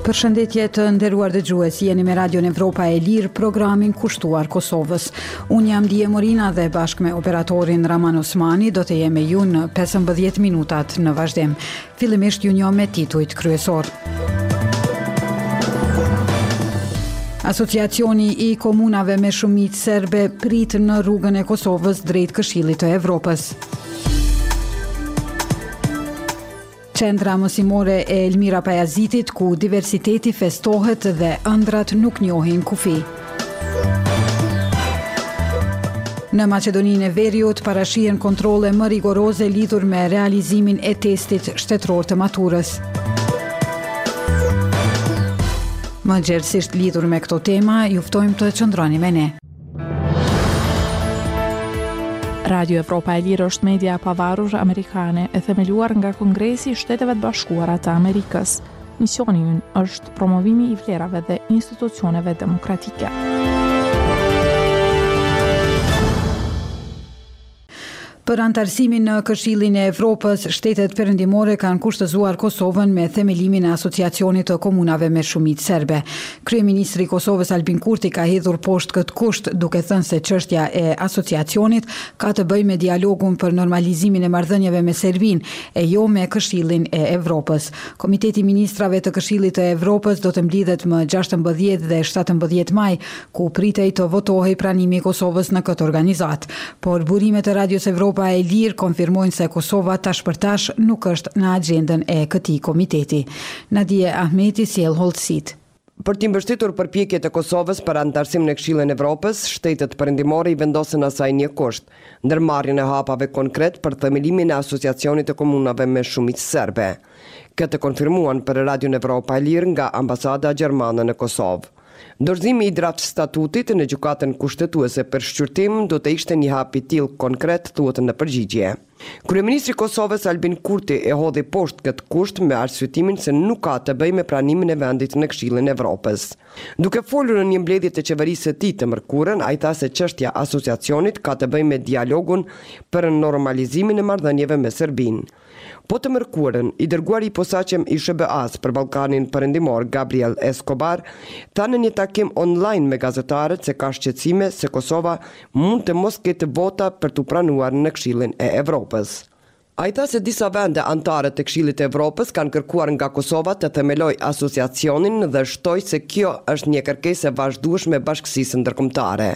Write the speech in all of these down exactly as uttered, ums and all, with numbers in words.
Përshëndetje të nderuar dëgjues, jeni me Radion Evropa e Lirë, programin kushtuar Kosovës. Unë jam Dije Morina dhe bashkë me operatorin Raman Osmani do të jemi ju në pesëmbëdhjetë minutat në vazhdim. Fillimisht ju njoh me titujt kryesor. Asociacioni i komunave me shumicë serbe prit në rrugën e Kosovës drejt Këshillit të Evropës. Qendra mësimore e Elmira Pajazitit, ku diversiteti festohet dhe ëndrat nuk njohin kufi. Në Maqedoninë e Veriut parashihen kontrolle më rigoroze lidhur me realizimin e testit shtetëror të maturës. Më gjerësisht lidhur me këto tema, ju ftojmë të qëndroni me ne. Radio Evropa e Lirë është media pavarur amerikane e themeluar nga Kongresi i Shteteve të Bashkuara të Amerikës. Misioni i ynë është promovimi i vlerave dhe institucioneve demokratike. Për antarësimin në Këshillin e Evropës, shtetet perëndimore kanë kushtëzuar Kosovën me themelimin e Asociacionit të Komunave me Shumicë Serbe. Kryeministri i Kosovës Albin Kurti ka hedhur poshtë këtë kusht, duke thënë se çështja e asociacionit ka të bëjë me dialogun për normalizimin e marrëdhënieve me Serbinë e jo me Këshillin e Evropës. Komiteti i Ministrave të Këshillit të Evropës do të mblidhet më gjashtëmbëdhjetë dhe shtatëmbëdhjetë maj, ku pritej të votohej pranimi i Kosovës në këtë organizat. Por burimet e Radios Evropa e Lirë konfirmojnë se Kosova tash për tash nuk është në agjendën e këtij komiteti. Nadije Ahmeti sjell hollësitë. Për t'i mbështetur përpjekjet e Kosovës për antarësim në Këshillin e Evropës, shtetet perëndimore i vendosën asaj një kusht, ndërmarrjen e hapave konkret për themelimin e Asociacionit të Komunave me Shumicë Serbe. Këtë konfirmuan për Radion Evropa e Lirë nga Ambasada Gjermane në Kosovë. Dorëzimi i draft statutit në gjykatën kushtetuese për shqyrtim do të ishte një hap i tillë konkret, thuhet në përgjigje. Kryeministri i Kosovës Albin Kurti e hodhi poshtë këtë kusht me arsyetimin se nuk ka të bëjë me pranimin e vendit në Këshillin e Evropës. Duke folur në një mbledhje të qeverisë së tij të mërkurën, ai tha se çështja asociacionit ka të bëjë me dialogun për normalizimin e marrëdhënieve me Serbinë. Po të mërkurën, i dërguari i posaçëm i S B A-s për Ballkanin Perëndimor Gabriel Escobar tha në një takim online me gazetarët se ka shqetësime se Kosova mund të mos ketë vota për të pranuar në Këshillin e Evropës. Ai tha se disa vende anëtare të Këshillit të Evropës kanë kërkuar nga Kosova të themelojë asociacionin dhe shtoi se kjo është një kërkesë e vazhdueshme e bashkësisë ndërkombëtare.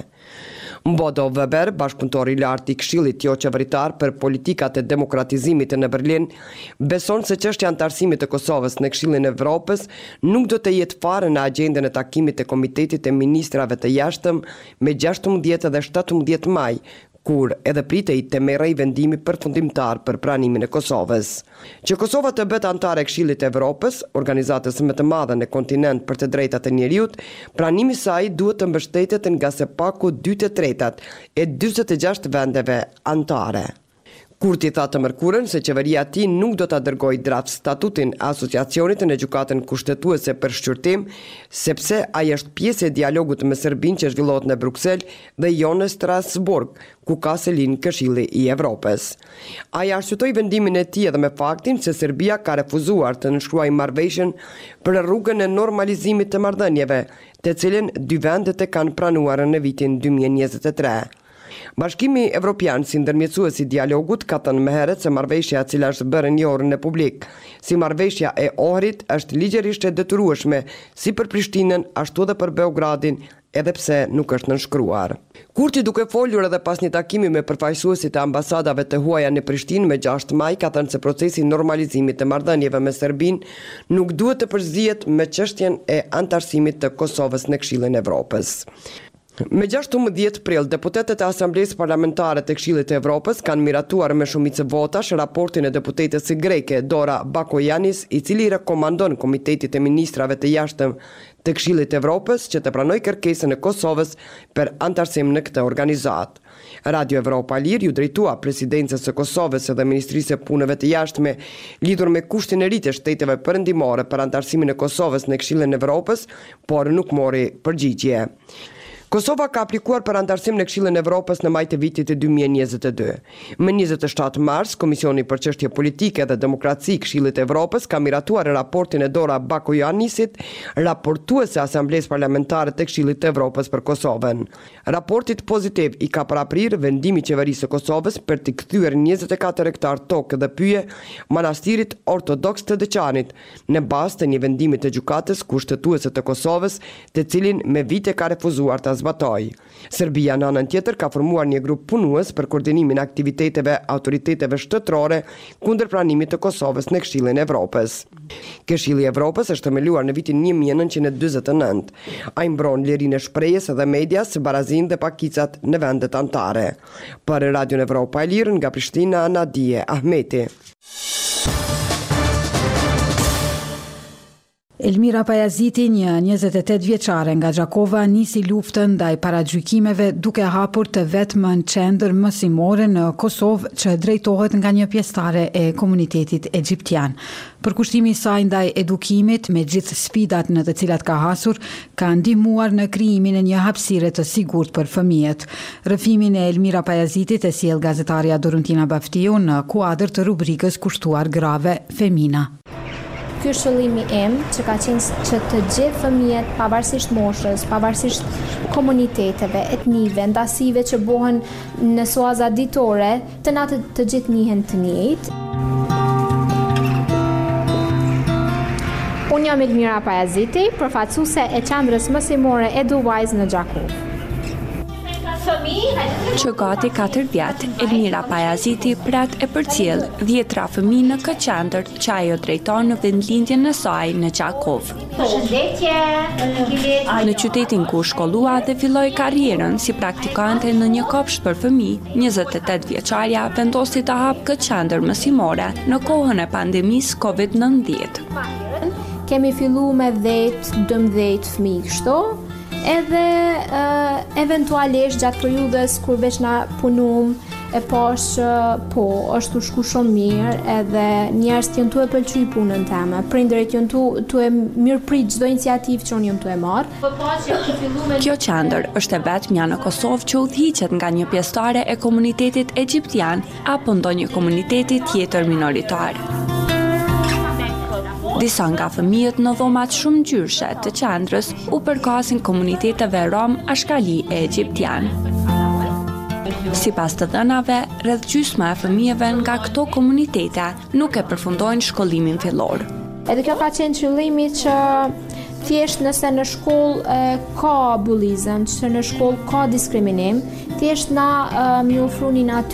Mbodo Weber, bashkëpunëtor i lartë i Këshillit jo qeveritar për politikat e demokratizimit në Berlin, beson se çështja e antarësimit të Kosovës në Këshillin e Evropës nuk do të jetë fare në agjendën e takimit të Komitetit të Ministrave të Jashtëm me gjashtëmbëdhjetë dhe shtatëmbëdhjetë maj, kur edhe pritej të merrej vendimi përfundimtar për pranimin e Kosovës. Që Kosova të bëhet antare e Këshillit të Evropës, organizatës më të madhe në kontinent për të drejtat e njerëzit, pranimi i saj duhet të mbështetet nga së paku dy të tretat e njëzet e gjashtë vendeve anëtare. Kurti tha të mërkurën se qeveria e tij nuk do ta dërgojë draft statutin e asociacionit në gjykatën kushtetuese për shqyrtim, sepse ai është pjesë e dialogut me Serbinë që zhvillohet në Bruksel dhe jo në Strasburg, ku ka selin Këshilli i Evropës. Ai arsyetoi vendimin e tij edhe me faktin se Serbia ka refuzuar të nënshkruajë marrëveshjen për rrugën e normalizimit të marrëdhënieve, të cilën dy vendet e kanë pranuar në vitin dy mijë e njëzet e tre. Bashkimi Evropian si ndërmjetësues i dialogut ka thënë më herët se marrëveshja e cila është bërë njohur në publik si marrëveshja e Ohrit është ligjërisht e detyrueshme si për Prishtinën ashtu edhe për Beogradin, edhe pse nuk është nënshkruar. Kurti, duke folur edhe pas një takimi me përfaqësuesit e ambasadave të huaja në Prishtinë me gjashtë maj, ka thënë se procesi i normalizimit të marrëdhënieve me Serbinë nuk duhet të përzihet me çështjen e antarësimit të Kosovës në Këshillin e Evropës. Me gjashtëmbëdhjetë prill, deputetët e Asamblesë Parlamentare të Këshillit të Evropës kanë miratuar me shumicë votash raportin e deputetës së greke Dora Bakoyanis, i cili rekomandon Komitetit të Ministrave të Jashtëm të Këshillit të Evropës që të pranojë kërkesën e Kosovës për antarësim në këtë organizat. Radio Evropa Lirë ju drejtua presidencës së Kosovës dhe Ministrisë së Punëve të Jashtme lidhur me kushtin e ri të shteteve perëndimore për antarësimin e Kosovës në Këshillin e Evropës, por nuk mori përgjigje. Kosova ka aplikuar për antarësim në Këshillin e Evropës në maj të vitit të dy mijë e njëzet e dy. Më njëzet e shtatë mars, Komisioni për Çështje Politike dhe Demokraci i Këshillit të Evropës ka miratuar raportin e Dora Bakoyannisit, raportuese Asamblesë Parlamentare të Këshillit të Evropës për Kosovën. Raportit pozitiv i ka paraprirë vendimi i qeverisë së Kosovës për të kthyer njëzet e katër hektar tokë dhe pyje manastirit ortodoks të Deçanit, në bazë të një vendimi të gjykatës kushtetuese të Kosovës, të cilin me vite ka refuzuar ta zbatoj. Serbia në anën tjetër ka formuar një grup punues për koordinimin e aktiviteteve autoriteteve shtetërore kundër pranimit të Kosovës në Këshillin e Evropës. Këshilli i Evropës është themeluar në vitin një mijë e nëntëqind e dyzet e nëntë. Ai mbron lirinë e shprehjes dhe medias, barazinë dhe pakicat në vendet anëtare. Për Radio Evropa e Lirë nga Prishtina, Nadije Ahmeti. Elmira Pajaziti, një njëzet e tetë vjeçare nga Gjakova, nisi luftën ndaj paragjykimeve duke hapur të vetmën qendër mësimore në Kosovë që drejtohet nga një pjesëtare e komunitetit egjiptian. Përkushtimi i saj ndaj edukimit me gjithë sfidat në të cilat ka hasur ka ndihmuar në krijimin e një hapësire të sigurt për fëmijët. Rrëfimin e Elmira Pajazitit e sjell gazetarja Doruntina Baftiu në kuadër të rubrikës kushtuar grave Femina. Ky është qëllimi im, që ka qenë që të gjithë fëmijët, pavarësisht moshës, pavarësisht komuniteteve, etnive, ndasive që bohen në suaza ditore, të na të, të gjithë njihen të njëjtë. Unë jam Elmira Pajaziti, përfaqësuese e qendrës mësimore Eduwise në Gjakovë. Që gati katër vjet, Elmira Pajaziti pret e përcjell dhjetra fëmijë në këtë qendër që ajo drejton në vendlindjen e saj në Gjakovë. Në qytetin ku shkollua dhe filloi karrierën si praktikante në një kopsht për fëmijë, njëzet e tetë vjeçarja vendosi të hapë këtë qendër mësimore në kohën e pandemisë kovid nëntëdhjetë. Kemi filluar me dhjetë dëmbëdhjetë fëmijë kështu. Edhe uh, eventualisht gjatë periudhës kur veç na punum e pash uh, po është u shku shumë mirë edhe njerëz janë tu e pëlqy punën time. Prindërit janë tu tu e mirëprit çdo iniciativë që unë jam tu e marr. Kjo qendër është e vetmja në Kosovë që udhëhiqet nga një pjesëtare e komunitetit egjiptian apo ndonjë komuniteti tjetër minoritar. Disa nga fëmijët në dhomat shumë ngjyrshe të qendrës u përkasin komuniteteve rom, ashkali e egjiptian. Sipas të dhënave, rreth gjysma e fëmijëve nga këto komunitete nuk e përfundojnë shkollimin fillor. Edhe kjo ka qenë qëllimi që thjesht nëse në shkollë ka bullizëm, që në shkollë ka diskriminim, thjesht na uh, mi ofrunin aty